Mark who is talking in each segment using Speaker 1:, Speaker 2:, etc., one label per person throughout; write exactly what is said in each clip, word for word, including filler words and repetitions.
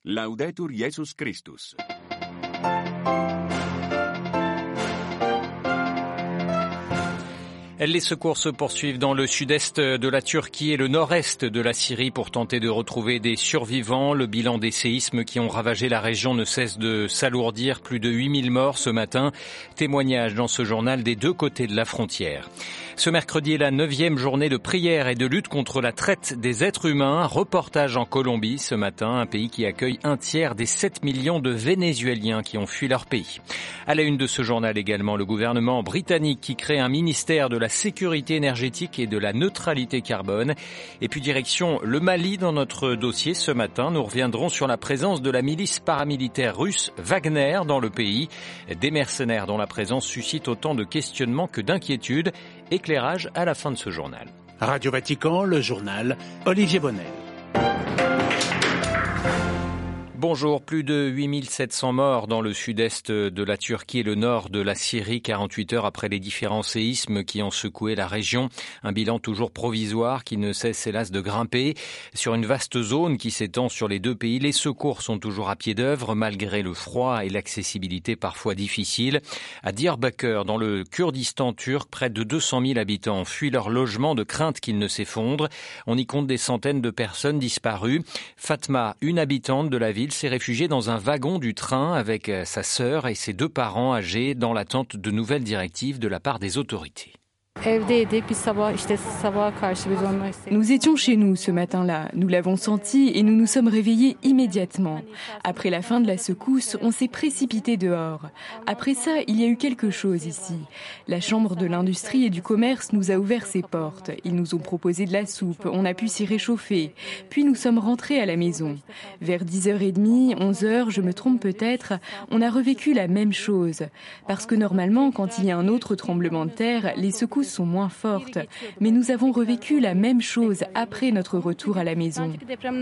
Speaker 1: Laudetur Jesus Christus.
Speaker 2: Les secours se poursuivent dans le sud-est de la Turquie et le nord-est de la Syrie pour tenter de retrouver des survivants. Le bilan des séismes qui ont ravagé la région ne cesse de s'alourdir. Plus de huit mille morts ce matin. Témoignage dans ce journal des deux côtés de la frontière. Ce mercredi est la neuvième journée de prière et de lutte contre la traite des êtres humains. Reportage en Colombie ce matin, un pays qui accueille un tiers des sept millions de Vénézuéliens qui ont fui leur pays. À la une de ce journal également, le gouvernement britannique qui crée un ministère de la sécurité énergétique et de la neutralité carbone. Et puis direction le Mali dans notre dossier ce matin. Nous reviendrons sur la présence de la milice paramilitaire russe Wagner dans le pays. Des mercenaires dont la présence suscite autant de questionnements que d'inquiétudes. Éclairage à la fin de ce journal.
Speaker 3: Radio Vatican, le journal, Olivier Bonnel.
Speaker 2: Bonjour, plus de huit mille sept cents morts dans le sud-est de la Turquie et le nord de la Syrie, quarante-huit heures après les différents séismes qui ont secoué la région. Un bilan toujours provisoire qui ne cesse hélas de grimper. Sur une vaste zone qui s'étend sur les deux pays, les secours sont toujours à pied d'œuvre malgré le froid et l'accessibilité parfois difficile. À Diyarbakır, dans le Kurdistan turc, près de deux cent mille habitants ont fui leur logement de crainte qu'il ne s'effondre. On y compte des centaines de personnes disparues. Fatma, une habitante de la ville, s'est réfugiée dans un wagon du train avec sa sœur et ses deux parents âgés dans l'attente de nouvelles directives de la part des autorités.
Speaker 4: Nous étions chez nous ce matin-là, nous l'avons senti et nous nous sommes réveillés immédiatement. Après la fin de la secousse, on s'est précipité dehors. Après ça, il y a eu quelque chose ici. La Chambre de l'industrie et du commerce nous a ouvert ses portes. Ils nous ont proposé de la soupe, on a pu s'y réchauffer. Puis nous sommes rentrés à la maison. Vers dix heures trente, onze heures, je me trompe peut-être, on a revécu la même chose. Parce que normalement, quand il y a un autre tremblement de terre, les secousses sont moins fortes, mais nous avons revécu la même chose après notre retour à la maison.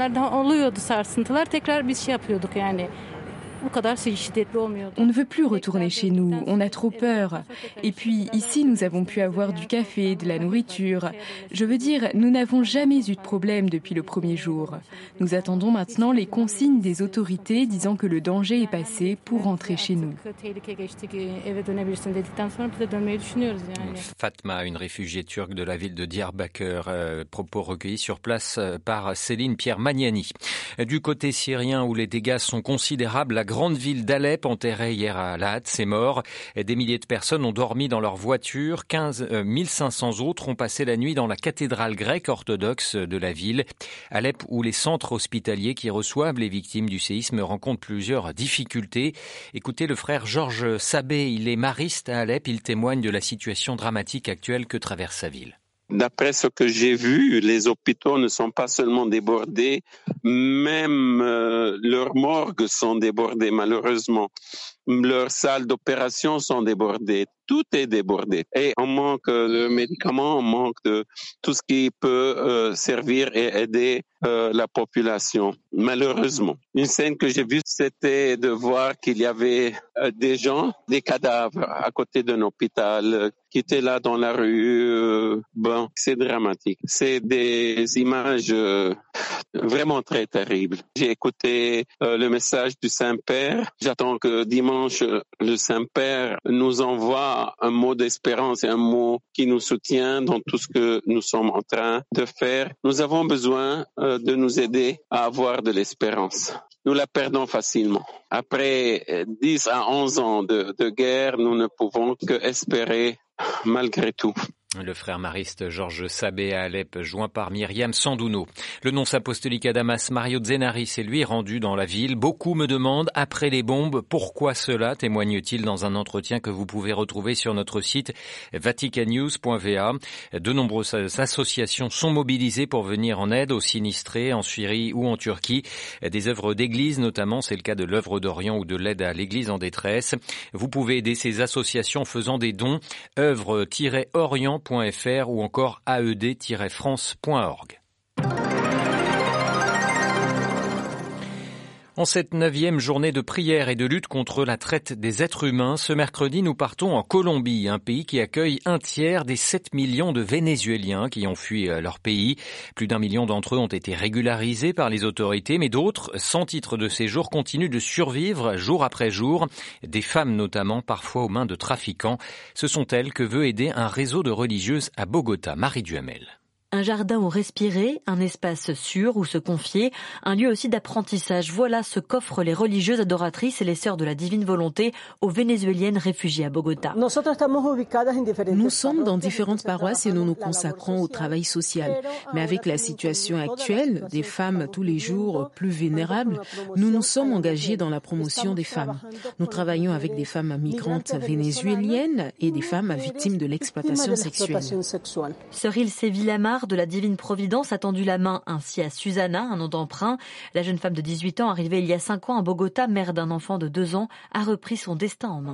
Speaker 4: On ne veut plus retourner chez nous, on a trop peur. Et puis ici, nous avons pu avoir du café, de la nourriture. Je veux dire, nous n'avons jamais eu de problème depuis le premier jour. Nous attendons maintenant les consignes des autorités disant que le danger est passé pour rentrer chez nous.
Speaker 2: Fatma, une réfugiée turque de la ville de Diyarbakır, euh, propos recueillis sur place par Céline Pierre-Magnani. Du côté syrien où les dégâts sont considérables, la grande ville d'Alep, enterrée hier à Lahat, c'est mort. Des milliers de personnes ont dormi dans leur voiture. quinze mille cinq cents autres ont passé la nuit dans la cathédrale grecque orthodoxe de la ville. Alep, où les centres hospitaliers qui reçoivent les victimes du séisme rencontrent plusieurs difficultés. Écoutez le frère Georges Sabé, il est mariste à Alep. Il témoigne de la situation dramatique actuelle que traverse sa ville.
Speaker 5: D'après ce que j'ai vu, les hôpitaux ne sont pas seulement débordés, même euh, leurs morgues sont débordées malheureusement. Leurs salles d'opération sont débordées. Tout est débordé. Et on manque de médicaments, on manque de tout ce qui peut euh, servir et aider euh, la population, malheureusement. Une scène que j'ai vue, c'était de voir qu'il y avait euh, des gens, des cadavres à côté d'un hôpital euh, qui étaient là dans la rue. Euh, bon, c'est dramatique. C'est des images euh, vraiment très terribles. J'ai écouté euh, le message du Saint-Père. J'attends que dimanche, le Saint-Père nous envoie un mot d'espérance et un mot qui nous soutient dans tout ce que nous sommes en train de faire. Nous avons besoin euh, de nous aider à avoir de l'espérance. Nous la perdons facilement. Après dix à onze ans de, de guerre, nous ne pouvons que espérer malgré tout.
Speaker 2: Le frère mariste Georges Sabé à Alep, joint par Myriam Sandouno. Le nonce apostolique à Damas, Mario Zenari, s'est lui rendu dans la ville. Beaucoup me demandent, après les bombes, pourquoi cela, témoigne-t-il dans un entretien que vous pouvez retrouver sur notre site vaticannews point v a. De nombreuses associations sont mobilisées pour venir en aide aux sinistrés en Syrie ou en Turquie. Des œuvres d'église notamment, c'est le cas de l'œuvre d'Orient ou de l'aide à l'église en détresse. Vous pouvez aider ces associations en faisant des dons, œuvre tiret orient point f r ou encore a e d tiret france point org. En cette neuvième journée de prière et de lutte contre la traite des êtres humains, ce mercredi, nous partons en Colombie, un pays qui accueille un tiers des sept millions de Vénézuéliens qui ont fui leur pays. Plus d'un million d'entre eux ont été régularisés par les autorités, mais d'autres, sans titre de séjour, continuent de survivre jour après jour. Des femmes notamment, parfois aux mains de trafiquants. Ce sont elles que veut aider un réseau de religieuses à Bogota. Marie Duhamel.
Speaker 6: Un jardin où respirer, un espace sûr où se confier, un lieu aussi d'apprentissage. Voilà ce qu'offrent les religieuses adoratrices et les sœurs de la divine volonté aux Vénézuéliennes réfugiées à Bogota.
Speaker 7: Nous sommes dans différentes paroisses et nous nous consacrons au travail social. Mais avec la situation actuelle, des femmes tous les jours plus vulnérables, nous nous sommes engagés dans la promotion des femmes. Nous travaillons avec des femmes migrantes vénézuéliennes et des femmes victimes de l'exploitation sexuelle.
Speaker 6: Sœur Ilse Villamar de la Divine Providence a tendu la main ainsi à Susana, un nom d'emprunt. La jeune femme de dix-huit ans, arrivée il y a cinq ans à Bogota, mère d'un enfant de deux ans, a repris son destin en main.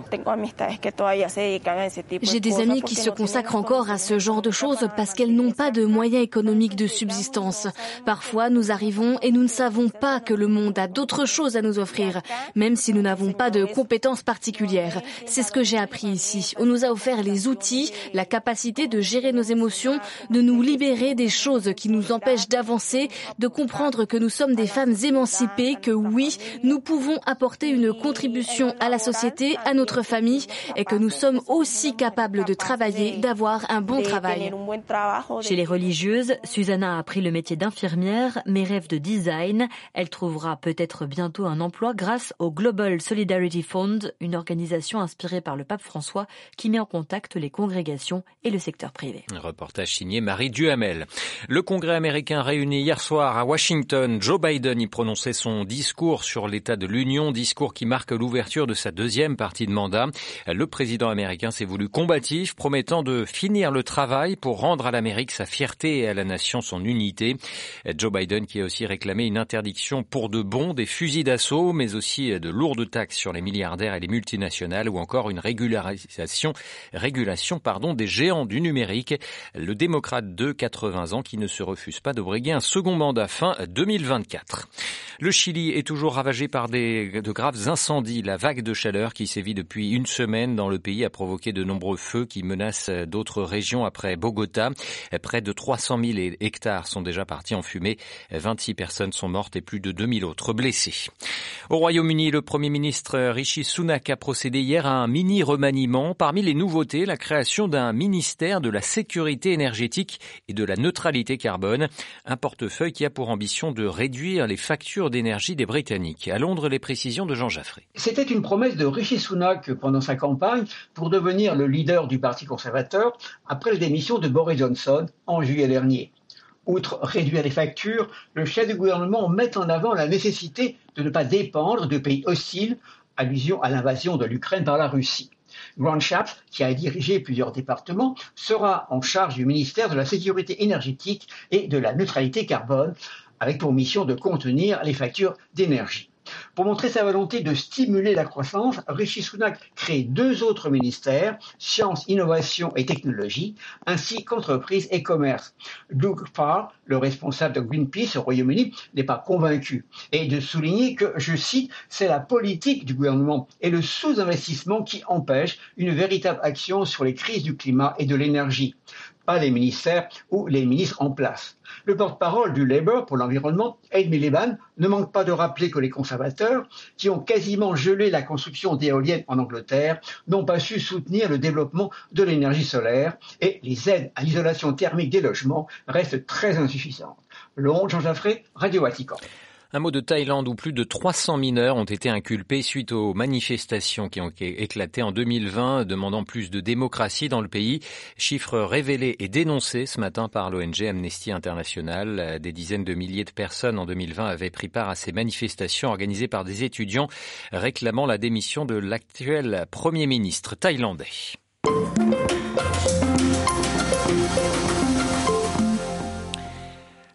Speaker 8: J'ai des amis qui se consacrent encore à ce genre de choses parce qu'elles n'ont pas de moyens économiques de subsistance. Parfois, nous arrivons et nous ne savons pas que le monde a d'autres choses à nous offrir, même si nous n'avons pas de compétences particulières. C'est ce que j'ai appris ici. On nous a offert les outils, la capacité de gérer nos émotions, de nous libérer des choses qui nous empêchent d'avancer, de comprendre que nous sommes des femmes émancipées, que oui, nous pouvons apporter une contribution à la société, à notre famille, et que nous sommes aussi capables de travailler, d'avoir un bon travail.
Speaker 6: Chez les religieuses, Susana a appris le métier d'infirmière, mais rêve de design. Elle trouvera peut-être bientôt un emploi grâce au Global Solidarity Fund, une organisation inspirée par le pape François qui met en contact les congrégations et le secteur privé.
Speaker 2: Un reportage signé Marie Duhamel. Le Congrès américain réuni hier soir à Washington. Joe Biden y prononçait son discours sur l'état de l'Union, discours qui marque l'ouverture de sa deuxième partie de mandat. Le président américain s'est voulu combatif, promettant de finir le travail pour rendre à l'Amérique sa fierté et à la nation son unité. Joe Biden qui a aussi réclamé une interdiction pour de bon des fusils d'assaut, mais aussi de lourdes taxes sur les milliardaires et les multinationales ou encore une régularisation, régulation, pardon, des géants du numérique. Le démocrate de quatre-vingts ans qui ne se refuse pas de briguer un second mandat fin deux mille vingt-quatre. Le Chili est toujours ravagé par des, de graves incendies. La vague de chaleur qui sévit depuis une semaine dans le pays a provoqué de nombreux feux qui menacent d'autres régions après Bogota. Près de trois cent mille hectares sont déjà partis en fumée. vingt-six personnes sont mortes et plus de deux mille autres blessées. Au Royaume-Uni, le Premier ministre Rishi Sunak a procédé hier à un mini remaniement. Parmi les nouveautés, la création d'un ministère de la sécurité énergétique et de la neutralité carbone, un portefeuille qui a pour ambition de réduire les factures d'énergie des Britanniques. À Londres, les précisions de Jean Jaffré.
Speaker 9: C'était une promesse de Rishi Sunak pendant sa campagne pour devenir le leader du Parti conservateur après la démission de Boris Johnson en juillet dernier. Outre réduire les factures, le chef du gouvernement met en avant la nécessité de ne pas dépendre de pays hostiles, allusion à l'invasion de l'Ukraine par la Russie. Grant Shapps, qui a dirigé plusieurs départements, sera en charge du ministère de la Sécurité énergétique et de la neutralité carbone, avec pour mission de contenir les factures d'énergie. Pour montrer sa volonté de stimuler la croissance, Rishi Sunak crée deux autres ministères, Sciences, Innovation et Technologie, ainsi qu'Entreprise et Commerce. Doug Farr, le responsable de Greenpeace au Royaume-Uni, n'est pas convaincu et de souligner que, je cite, c'est la politique du gouvernement et le sous-investissement qui empêche une véritable action sur les crises du climat et de l'énergie, pas les ministères ou les ministres en place. Le porte-parole du Labour pour l'environnement, Ed Miliband, ne manque pas de rappeler que les conservateurs, qui ont quasiment gelé la construction d'éoliennes en Angleterre, n'ont pas su soutenir le développement de l'énergie solaire et les aides à l'isolation thermique des logements restent très insuffisantes. Londres, Jean Jaffré, Radio Vatican.
Speaker 2: Un mot de Thaïlande où plus de trois cents mineurs ont été inculpés suite aux manifestations qui ont éclaté en deux mille vingt, demandant plus de démocratie dans le pays. Chiffre révélé et dénoncé ce matin par l'O N G Amnesty International. Des dizaines de milliers de personnes en deux mille vingt avaient pris part à ces manifestations organisées par des étudiants réclamant la démission de l'actuel Premier ministre thaïlandais.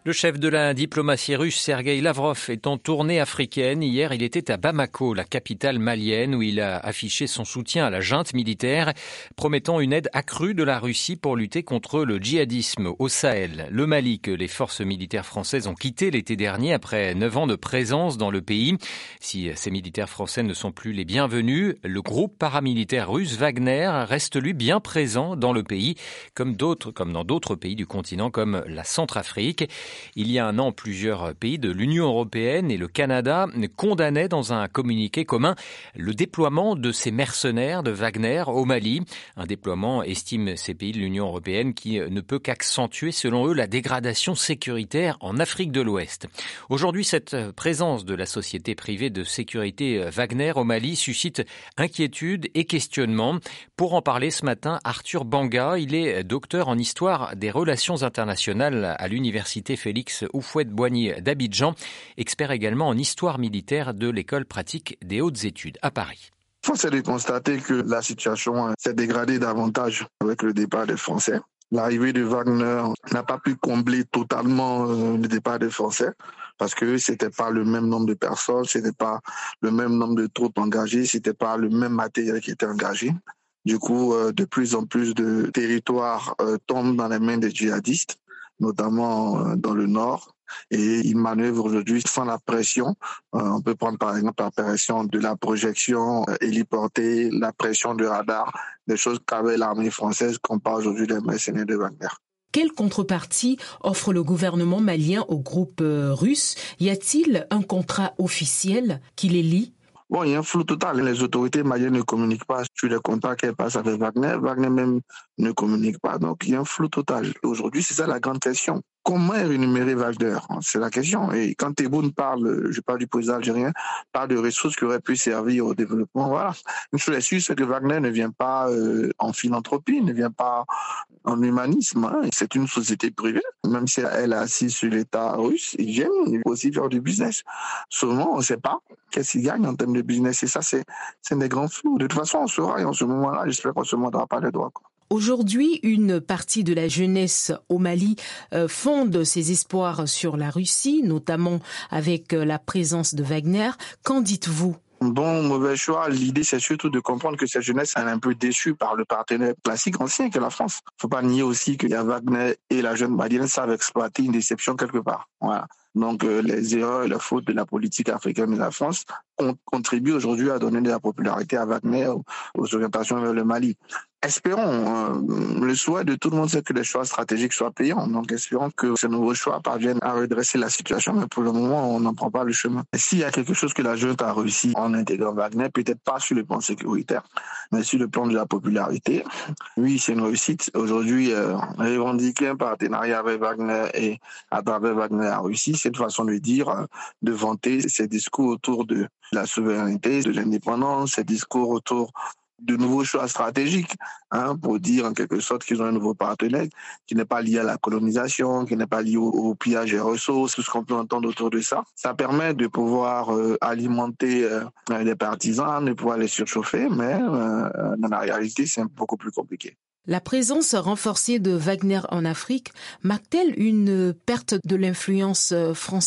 Speaker 2: Le chef de la diplomatie russe, Sergueï Lavrov, est en tournée africaine. Hier, il était à Bamako, la capitale malienne, où il a affiché son soutien à la junte militaire, promettant une aide accrue de la Russie pour lutter contre le djihadisme au Sahel. Le Mali, que les forces militaires françaises ont quitté l'été dernier après neuf ans de présence dans le pays. Si ces militaires français ne sont plus les bienvenus, le groupe paramilitaire russe Wagner reste lui bien présent dans le pays, comme d'autres, comme dans d'autres pays du continent, comme la Centrafrique. Il y a un an, plusieurs pays de l'Union européenne et le Canada condamnaient dans un communiqué commun le déploiement de ces mercenaires de Wagner au Mali. Un déploiement, estime ces pays de l'Union européenne, qui ne peut qu'accentuer, selon eux, la dégradation sécuritaire en Afrique de l'Ouest. Aujourd'hui, cette présence de la société privée de sécurité Wagner au Mali suscite inquiétude et questionnement. Pour en parler ce matin, Arthur Banga, il est docteur en histoire des relations internationales à l'université Félix Houphouët-Boigny d'Abidjan, expert également en histoire militaire de l'école pratique des hautes études à Paris.
Speaker 10: Force est de constater que la situation s'est dégradée davantage avec le départ des Français. L'arrivée de Wagner n'a pas pu combler totalement le départ des Français parce que c'était pas le même nombre de personnes, c'était pas le même nombre de troupes engagées, c'était pas le même matériel qui était engagé. Du coup, de plus en plus de territoires tombent dans les mains des djihadistes, notamment dans le nord, et ils manœuvrent aujourd'hui sans la pression. On peut prendre par exemple la pression de la projection héliportée, la pression du radar, des choses qu'avait l'armée française qu'on parle aujourd'hui des mercenaires de Wagner.
Speaker 7: Quelle contrepartie offre le gouvernement malien au groupe russe ? Y a-t-il un contrat officiel qui les lie ?
Speaker 10: Bon, il y a un flou total. Les autorités maliennes ne communiquent pas sur les contrats qu'elles passent avec Wagner. Wagner même ne communique pas. Donc, il y a un flou total. Aujourd'hui, c'est ça la grande question. Comment rémunérer Wagner ? C'est la question. Et quand Tebboune parle, je parle du président algérien, parle de ressources qui auraient pu servir au développement, voilà. Une chose est sûre, c'est que Wagner ne vient pas euh, en philanthropie, ne vient pas en humanisme. Hein. C'est une société privée. Même si elle est assise sur l'État russe, ils viennent aussi faire du business. Seulement, on ne sait pas qu'est-ce qu'ils gagnent en termes de business. Et ça, c'est, c'est des grands flous. De toute façon, on saura. Et en ce moment-là, j'espère qu'on ne se mordra pas les doigts, quoi.
Speaker 7: Aujourd'hui, une partie de la jeunesse au Mali euh, fonde ses espoirs sur la Russie, notamment avec euh, la présence de Wagner. Qu'en dites-vous ?
Speaker 10: Bon, mauvais choix. L'idée, c'est surtout de comprendre que cette jeunesse est un peu déçue par le partenaire classique ancien qu'est la France. Faut pas nier aussi qu'il y a Wagner et la jeune malienne savent exploiter une déception quelque part. Voilà. Donc, euh, les erreurs et les fautes de la politique africaine de la France ont contribué aujourd'hui à donner de la popularité à Wagner aux, aux orientations vers le Mali. Espérons, euh, le souhait de tout le monde, c'est que les choix stratégiques soient payants. Donc, espérons que ces nouveaux choix parviennent à redresser la situation. Mais pour le moment, on n'en prend pas le chemin. Et s'il y a quelque chose que la junte a réussi en intégrant Wagner, peut-être pas sur le plan sécuritaire, mais sur le plan de la popularité, oui, c'est une réussite. Aujourd'hui, euh, revendiquer un partenariat avec Wagner et à travers Wagner à Russie, c'est une façon de dire, euh, de vanter ces discours autour de la souveraineté, de l'indépendance, ces discours autour de nouveaux choix stratégiques, hein, pour dire en quelque sorte qu'ils ont un nouveau partenaire qui n'est pas lié à la colonisation, qui n'est pas lié au, au pillage des ressources, tout ce qu'on peut entendre autour de ça. Ça permet de pouvoir euh, alimenter euh, les partisans, de pouvoir les surchauffer, mais euh, dans la réalité, c'est beaucoup plus compliqué.
Speaker 7: La présence renforcée de Wagner en Afrique marque-t-elle une perte de l'influence française ?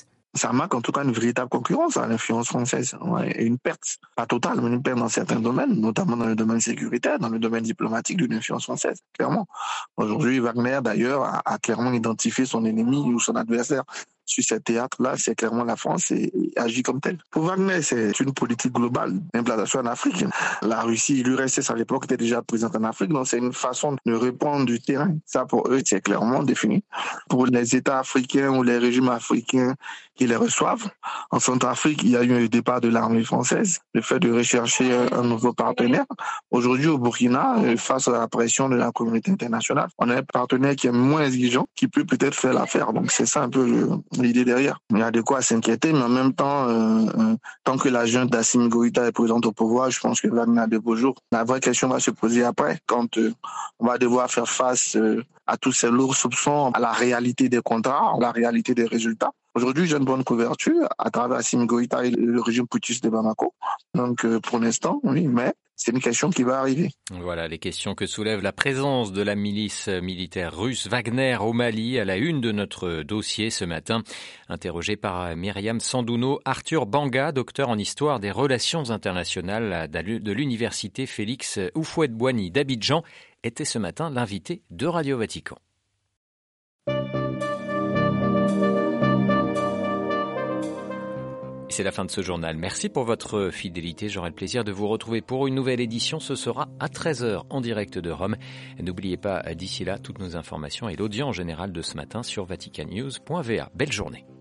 Speaker 10: Ça marque en tout cas une véritable concurrence à l'influence française. Ouais, et une perte, pas totale, mais une perte dans certains domaines, notamment dans le domaine sécuritaire, dans le domaine diplomatique d'une influence française, clairement. Aujourd'hui, Wagner, d'ailleurs, a, a clairement identifié son ennemi ou son adversaire sur ce théâtre-là, c'est clairement la France et, et agit comme telle. Pour Wagner, c'est une politique globale d'implantation en Afrique. La Russie, l'U R S S à l'époque était déjà présente en Afrique, donc c'est une façon de reprendre du terrain. Ça, pour eux, c'est clairement défini. Pour les États africains ou les régimes africains qui les reçoivent, en Centrafrique, il y a eu un départ de l'armée française, le fait de rechercher un nouveau partenaire. Aujourd'hui, au Burkina, face à la pression de la communauté internationale, on a un partenaire qui est moins exigeant, qui peut peut-être faire l'affaire. Donc c'est ça un peu le l'idée derrière. Il y a de quoi s'inquiéter, mais en même temps, euh, euh, tant que la junte d'Assimi Goïta est présente au pouvoir, je pense que Wagner a de beaux jours. La vraie question va se poser après, quand euh, on va devoir faire face euh, à tous ces lourds soupçons, à la réalité des contrats, à la réalité des résultats. Aujourd'hui, j'ai une bonne couverture à travers Assimi Goïta et le régime putschiste de Bamako. Donc, euh, pour l'instant, oui, mais c'est une question qui va arriver.
Speaker 2: Voilà les questions que soulève la présence de la milice militaire russe Wagner au Mali à la une de notre dossier ce matin. Interrogé par Myriam Sandouno, Arthur Banga, docteur en histoire des relations internationales de l'université Félix Houphouët-Boigny d'Abidjan, était ce matin l'invité de Radio Vatican. C'est la fin de ce journal. Merci pour votre fidélité. J'aurai le plaisir de vous retrouver pour une nouvelle édition. Ce sera à treize heures en direct de Rome. N'oubliez pas d'ici là toutes nos informations et l'audience générale de ce matin sur vatican news point v a. Belle journée.